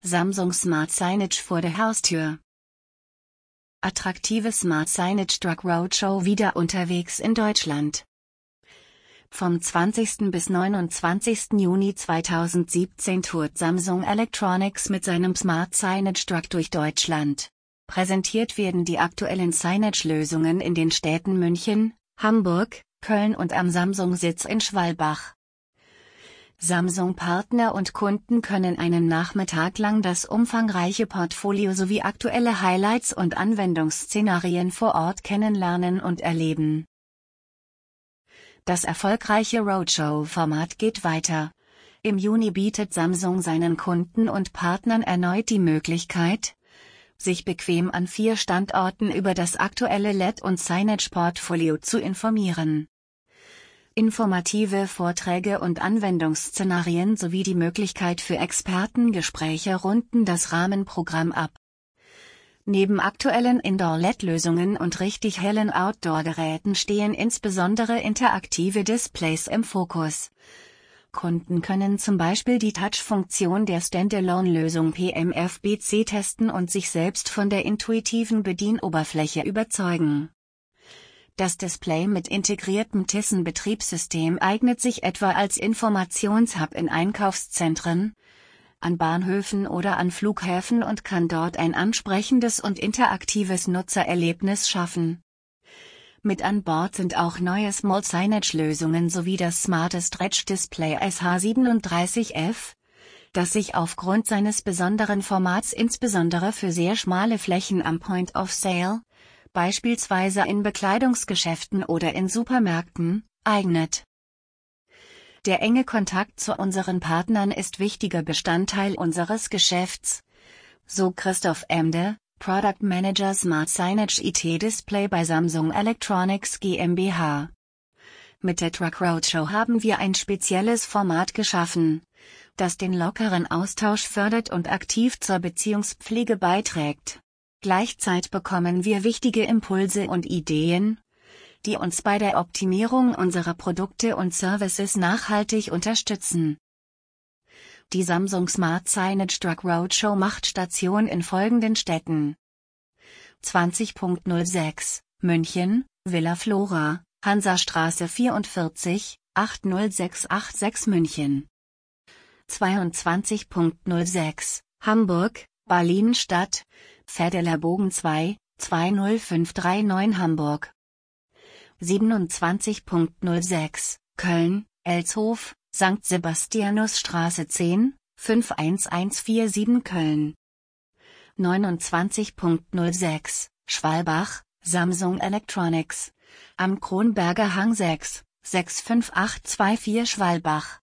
Samsung Smart Signage vor der Haustür. Attraktive Smart Signage Truck Roadshow wieder unterwegs in Deutschland. Vom 20. bis 29. Juni 2017 tourt Samsung Electronics mit seinem Smart Signage Truck durch Deutschland. Präsentiert werden die aktuellen Signage-Lösungen in den Städten München, Hamburg, Köln und am Samsung-Sitz in Schwalbach. Samsung-Partner und Kunden können einen Nachmittag lang das umfangreiche Portfolio sowie aktuelle Highlights und Anwendungsszenarien vor Ort kennenlernen und erleben. Das erfolgreiche Roadshow-Format geht weiter. Im Juni bietet Samsung seinen Kunden und Partnern erneut die Möglichkeit, sich bequem an 4 Standorten über das aktuelle LED- und Signage-Portfolio zu informieren. Informative Vorträge und Anwendungsszenarien sowie die Möglichkeit für Expertengespräche runden das Rahmenprogramm ab. Neben aktuellen Indoor-LED-Lösungen und richtig hellen Outdoor-Geräten stehen insbesondere interaktive Displays im Fokus. Kunden können zum Beispiel die Touch-Funktion der Standalone-Lösung PMFBC testen und sich selbst von der intuitiven Bedienoberfläche überzeugen. Das Display mit integriertem Tizen-Betriebssystem eignet sich etwa als Informationshub in Einkaufszentren, an Bahnhöfen oder an Flughäfen und kann dort ein ansprechendes und interaktives Nutzererlebnis schaffen. Mit an Bord sind auch neue Small Signage-Lösungen sowie das smarte Stretch-Display SH37F, das sich aufgrund seines besonderen Formats insbesondere für sehr schmale Flächen am Point of Sale, beispielsweise in Bekleidungsgeschäften oder in Supermärkten, eignet. Der enge Kontakt zu unseren Partnern ist wichtiger Bestandteil unseres Geschäfts, so Christoph Emde, Product Manager Smart Signage IT Display bei Samsung Electronics GmbH. Mit der Truck Roadshow haben wir ein spezielles Format geschaffen, das den lockeren Austausch fördert und aktiv zur Beziehungspflege beiträgt. Gleichzeitig bekommen wir wichtige Impulse und Ideen, die uns bei der Optimierung unserer Produkte und Services nachhaltig unterstützen. Die Samsung Smart Signage Truck Roadshow macht Station in folgenden Städten: 20.06 München, Villa Flora, Hansastraße 44, 80686 München. 22.06 Hamburg, Berlin-Stadt, Vedeler Bogen 2, 20539 Hamburg. 27.06 Köln, Elshof, St. Sebastianusstraße 10, 51147 Köln. 29.06 Schwalbach, Samsung Electronics, am Kronberger Hang 6, 65824 Schwalbach.